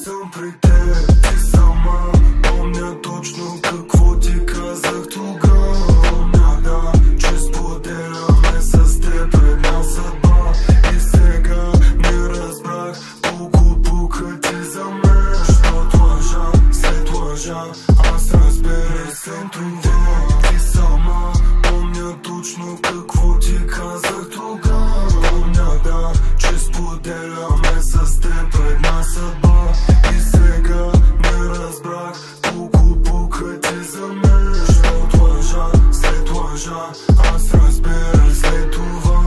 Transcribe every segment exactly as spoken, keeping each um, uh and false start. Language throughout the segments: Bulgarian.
съм при теб, ти сама. Помня точно какво ти казах тогава. Помня, да, че споделяме с теб една съдба. И сега не разбрах колко пука ти за мен. Защото лъжа след лъжа, аз разбера съм това. Ти сама. Помня точно какво ти казах тогава. Помня, да, че споделяме с теб една съдба. И сега не разбрах колко пука ти за мен. Защото лъжа след лъжа, аз разбера след това.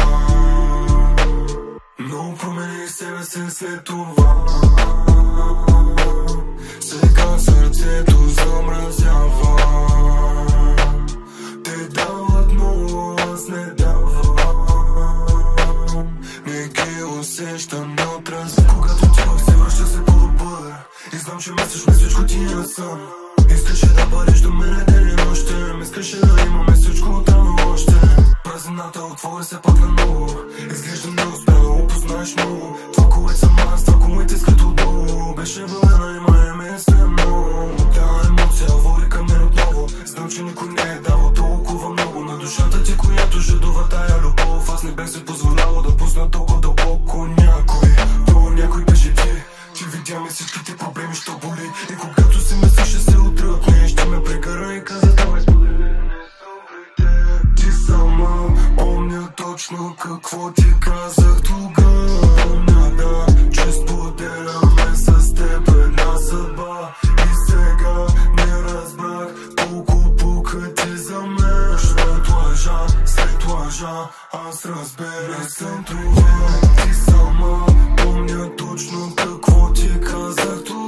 Но промени себе си след това. Сега сърцето замразява. Те дават, но аз не давам. Не ги усещам, не отразя. Когато отивах се връща се по-добър. И знам, че мислиш ми всичко ти не съм. Искаше да бъдеш до мене ден и нощем. Искаше да имаме всичко отрано още. Празнината отвори се пак на ново. Изглеждам не успя да опознаеш много. Това, което съм аз, това, което искат отдолу. Беше вълна, има име много. Тая емоция води към мен отново. Знам, че никой не е давал толкова много. На душата ти, която жадува тая любов. Аз не бях се позволявал да пусна толкова дълбоко някой. Но някой беше ти. Ти видяме всичките проблеми, що боли. И когато си мислиш, ще се отръпне, ще ме прекара и каза, давай сподели. Не съм при теб, ти сама. Помня точно какво ти казах тогава. Помня, да, че споделяме с теб една съдба. И сега не разбрах колко пука ти за мен. След лъжа, след лъжа, аз разбера съм това. Ти сама. Помня точно какво ти казах тогава.